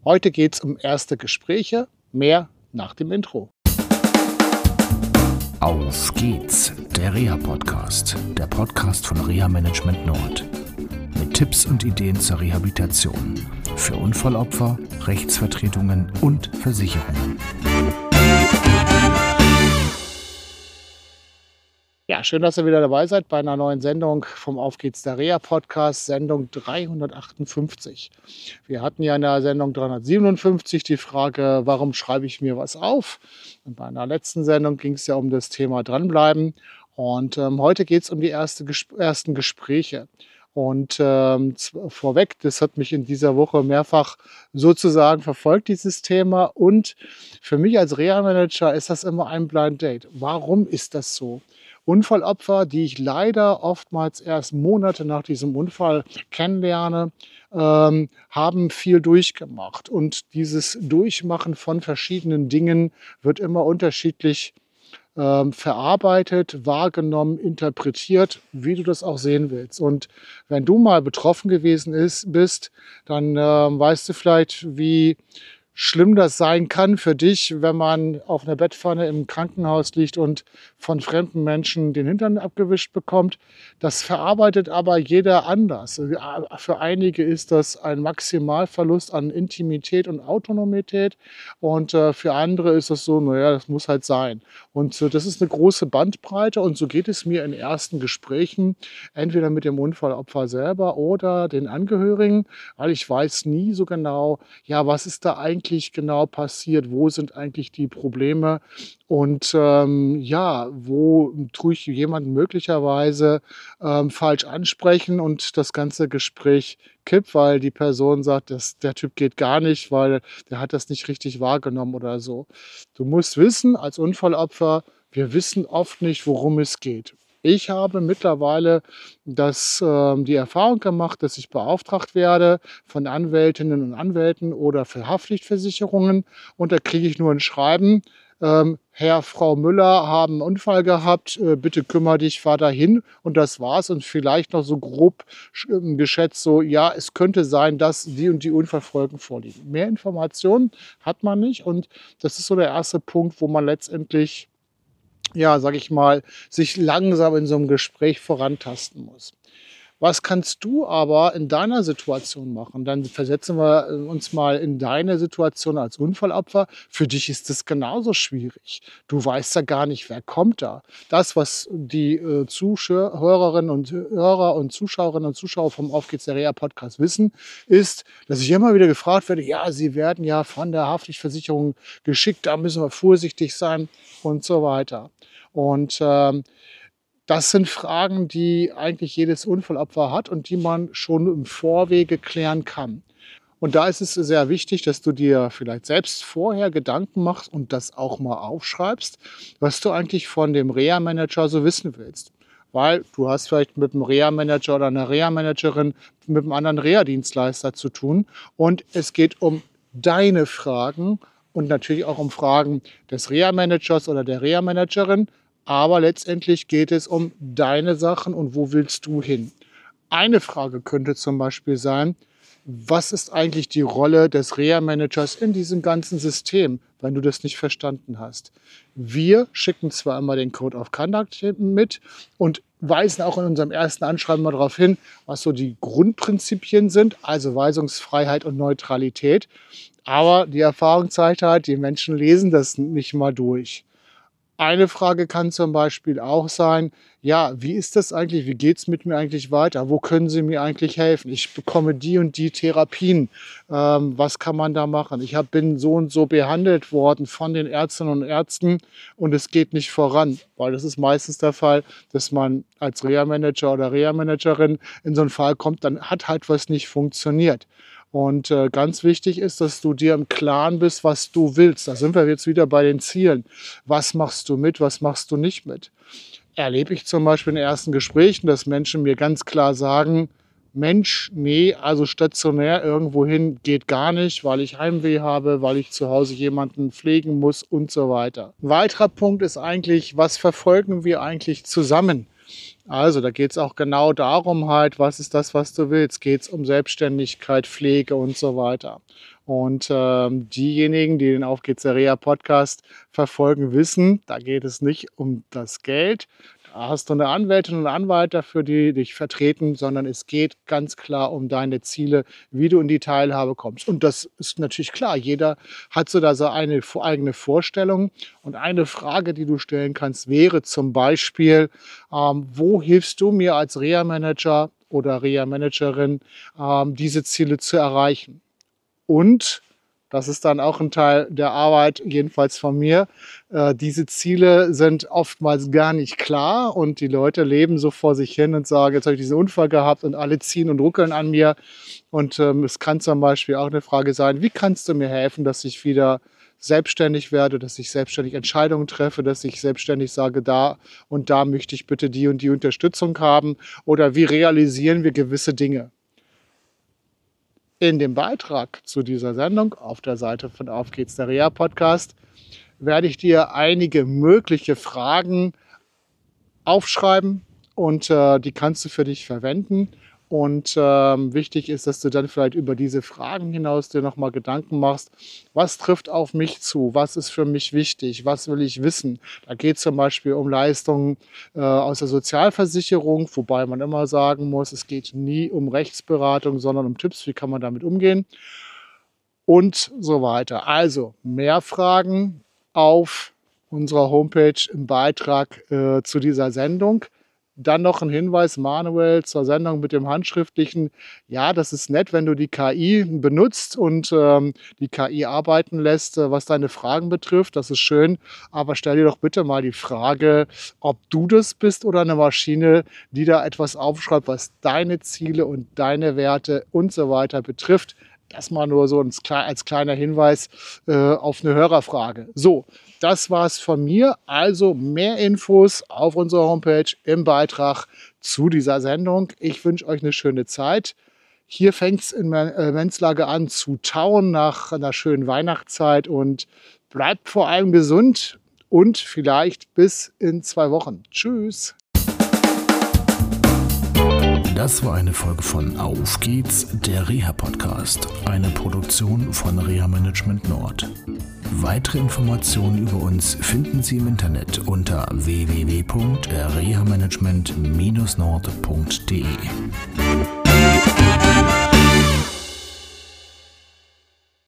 Heute geht es um erste Gespräche, mehr nach dem Intro. Auf geht's, der Reha-Podcast, der Podcast von Reha Management Nord. Mit Tipps und Ideen zur Rehabilitation für Unfallopfer, Rechtsvertretungen und Versicherungen. Ja, schön, dass ihr wieder dabei seid bei einer neuen Sendung vom Auf geht's, der Reha-Podcast, Sendung 358. Wir hatten ja in der Sendung 357 die Frage, warum schreibe ich mir was auf? Und bei einer letzten Sendung ging es ja um das Thema Dranbleiben. Und heute geht es um die ersten Gespräche. Und vorweg, das hat mich in dieser Woche mehrfach sozusagen verfolgt, dieses Thema. Und für mich als Reha-Manager ist das immer ein Blind Date. Warum ist das so? Unfallopfer, die ich leider oftmals erst Monate nach diesem Unfall kennenlerne, haben viel durchgemacht. Und dieses Durchmachen von verschiedenen Dingen wird immer unterschiedlich verarbeitet, wahrgenommen, interpretiert, wie du das auch sehen willst. Und wenn du mal betroffen gewesen bist, dann weißt du vielleicht, wie schlimm das sein kann für dich, wenn man auf einer Bettpfanne im Krankenhaus liegt und von fremden Menschen den Hintern abgewischt bekommt. Das verarbeitet aber jeder anders. Für einige ist das ein Maximalverlust an Intimität und Autonomität und für andere ist es so, naja, das muss halt sein. Und das ist eine große Bandbreite und so geht es mir in ersten Gesprächen, entweder mit dem Unfallopfer selber oder den Angehörigen, weil ich weiß nie so genau, ja, was ist da eigentlich genau passiert, wo sind eigentlich die Probleme und wo tue ich jemanden möglicherweise falsch ansprechen und das ganze Gespräch kippt, weil die Person sagt, der Typ geht gar nicht, weil der hat das nicht richtig wahrgenommen oder so. Du musst wissen, als Unfallopfer, wir wissen oft nicht, worum es geht. Ich habe mittlerweile die Erfahrung gemacht, dass ich beauftragt werde von Anwältinnen und Anwälten oder für Haftpflichtversicherungen und da kriege ich nur ein Schreiben, Herr, Frau Müller haben einen Unfall gehabt, bitte kümmere dich, fahr dahin und das war's und vielleicht noch so grob geschätzt so, ja, es könnte sein, dass die und die Unfallfolgen vorliegen. Mehr Informationen hat man nicht und das ist so der erste Punkt, wo man letztendlich sage ich mal, sich langsam in so einem Gespräch vorantasten muss. Was kannst du aber in deiner Situation machen? Dann versetzen wir uns mal in deine Situation als Unfallopfer. Für dich ist es genauso schwierig. Du weißt ja gar nicht, wer kommt da. Das, was die Zuhörerinnen und Hörer und Zuschauerinnen und Zuschauer vom Auf geht's, der Reha-Podcast wissen, ist, dass ich immer wieder gefragt werde, ja, sie werden ja von der Haftpflichtversicherung geschickt, da müssen wir vorsichtig sein und so weiter. Und das sind Fragen, die eigentlich jedes Unfallopfer hat und die man schon im Vorwege klären kann. Und da ist es sehr wichtig, dass du dir vielleicht selbst vorher Gedanken machst und das auch mal aufschreibst, was du eigentlich von dem Reha-Manager so wissen willst. Weil du hast vielleicht mit einem Reha-Manager oder einer Reha-Managerin mit einem anderen Reha-Dienstleister zu tun und es geht um deine Fragen und natürlich auch um Fragen des Reha-Managers oder der Reha-Managerin. Aber letztendlich geht es um deine Sachen und wo willst du hin? Eine Frage könnte zum Beispiel sein, was ist eigentlich die Rolle des Reha-Managers in diesem ganzen System, wenn du das nicht verstanden hast? Wir schicken zwar immer den Code of Conduct mit und weisen auch in unserem ersten Anschreiben mal darauf hin, was so die Grundprinzipien sind, also Weisungsfreiheit und Neutralität. Aber die Erfahrung zeigt halt, die Menschen lesen das nicht mal durch. Eine Frage kann zum Beispiel auch sein, ja, wie ist das eigentlich, wie geht es mit mir eigentlich weiter, wo können Sie mir eigentlich helfen? Ich bekomme die und die Therapien, was kann man da machen? Ich bin so und so behandelt worden von den Ärztinnen und Ärzten und es geht nicht voran, weil das ist meistens der Fall, dass man als Reha-Manager oder Reha-Managerin in so einen Fall kommt, dann hat halt was nicht funktioniert. Und ganz wichtig ist, dass du dir im Klaren bist, was du willst. Da sind wir jetzt wieder bei den Zielen. Was machst du mit, was machst du nicht mit? Erlebe ich zum Beispiel in ersten Gesprächen, dass Menschen mir ganz klar sagen, Mensch, nee, also stationär irgendwo hin geht gar nicht, weil ich Heimweh habe, weil ich zu Hause jemanden pflegen muss und so weiter. Ein weiterer Punkt ist eigentlich, was verfolgen wir eigentlich zusammen? Also da geht es auch genau darum halt, was ist das, was du willst. Geht es um Selbstständigkeit, Pflege und so weiter. Und diejenigen, die den Auf geht's der Reha Podcast verfolgen, wissen, da geht es nicht um das Geld. Da hast du eine Anwältin und einen Anwalt dafür, die dich vertreten, sondern es geht ganz klar um deine Ziele, wie du in die Teilhabe kommst. Und das ist natürlich klar. Jeder hat so da so eine eigene Vorstellung. Und eine Frage, die du stellen kannst, wäre zum Beispiel, wo hilfst du mir als Reha-Manager oder Reha-Managerin, diese Ziele zu erreichen? Und, das ist dann auch ein Teil der Arbeit, jedenfalls von mir, diese Ziele sind oftmals gar nicht klar und die Leute leben so vor sich hin und sagen, jetzt habe ich diesen Unfall gehabt und alle ziehen und ruckeln an mir. Und es kann zum Beispiel auch eine Frage sein, wie kannst du mir helfen, dass ich wieder selbstständig werde, dass ich selbstständig Entscheidungen treffe, dass ich selbstständig sage, da und da möchte ich bitte die und die Unterstützung haben, oder wie realisieren wir gewisse Dinge. In dem Beitrag zu dieser Sendung auf der Seite von Auf geht's der Reha Podcast werde ich dir einige mögliche Fragen aufschreiben und die kannst du für dich verwenden. Und wichtig ist, dass du dann vielleicht über diese Fragen hinaus dir nochmal Gedanken machst, was trifft auf mich zu, was ist für mich wichtig, was will ich wissen. Da geht es zum Beispiel um Leistungen aus der Sozialversicherung, wobei man immer sagen muss, es geht nie um Rechtsberatung, sondern um Tipps, wie kann man damit umgehen und so weiter. Also mehr Fragen auf unserer Homepage im Beitrag zu dieser Sendung. Dann noch ein Hinweis, Manuel, zur Sendung mit dem Handschriftlichen. Ja, das ist nett, wenn du die KI benutzt und die KI arbeiten lässt, was deine Fragen betrifft. Das ist schön. Aber stell dir doch bitte mal die Frage, ob du das bist oder eine Maschine, die da etwas aufschreibt, was deine Ziele und deine Werte und so weiter betrifft. Das mal nur so als kleiner Hinweis auf eine Hörerfrage. So, das war's von mir. Also mehr Infos auf unserer Homepage im Beitrag zu dieser Sendung. Ich wünsche euch eine schöne Zeit. Hier fängt es in Menzlage an zu tauen nach einer schönen Weihnachtszeit und bleibt vor allem gesund und vielleicht bis in 2 Wochen. Tschüss. Das war eine Folge von Auf geht's, der Reha-Podcast, eine Produktion von Reha Management Nord. Weitere Informationen über uns finden Sie im Internet unter www.rehamanagement-nord.de.